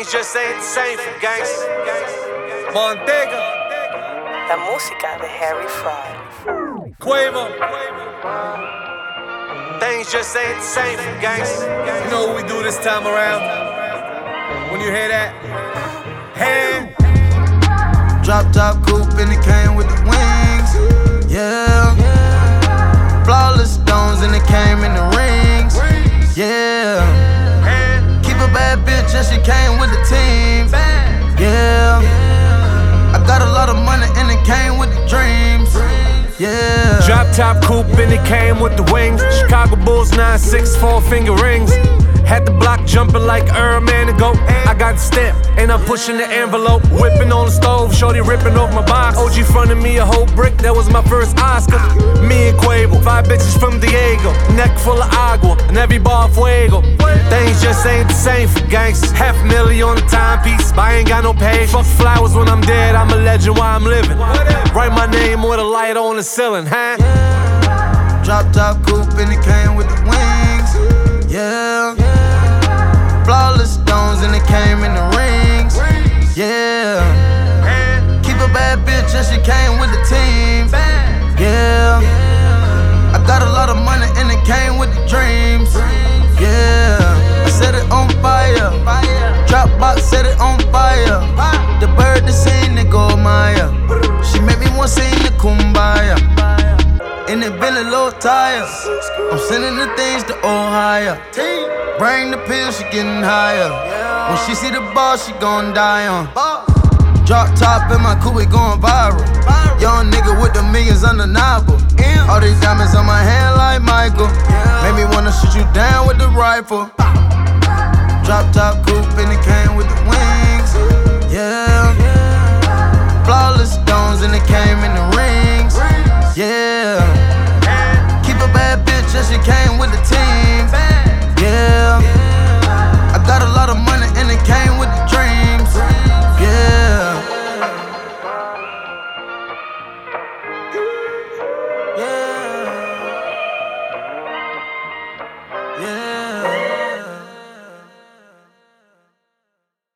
Things just ain't the same for gangsters. Montega. La música de Harry Fraud. Quavo. Things just ain't the same for gangsters. You know what we do this time around? When you hear that? Hand. Drop top coupe and it came with the wings. Yeah. Flawless stones and it came in the rings. Yeah. Keep a bad bitch and she came with the team. Yeah. I got a lot of money and it came with the dreams. Yeah. Drop top coupe and it came with the wings. Chicago Bulls 9-6 4-finger rings. Had the block jumping like man ago. I got the stamp and I'm pushing the envelope. Whipping on the stove, shorty ripping off my box. OG fronted me a whole brick, that was my first Oscar. Me and Quavo, 5 bitches from Diego. Neck full of agua and every bar fuego. Things just ain't the same for gangsters. $500,000 on the timepiece, but I ain't got no pay. Fuck flowers when I'm dead, I'm a legend while I'm living. Write my name with a light on the ceiling, huh? Drop top coupe and it came with the wings. Yeah. Flawless stones and it came in the rings. Yeah. Keep a bad bitch and she came with the team. Yeah. I got a lot of money and it came with the dreams. Yeah. I set it on fire. Drop box set it on fire. The bird that sing the Gold Maya. She made me want to sing the Kumbaya. In the Bentley low tires. I'm sending the things to Ohio. Bring the pills, she getting higher. When she see the ball, she gon' die on. Drop top in my coupe, we going viral. Young nigga with the millions undeniable. All these diamonds on my hand like Michael. Made me wanna shoot you down with the rifle. Drop top coupe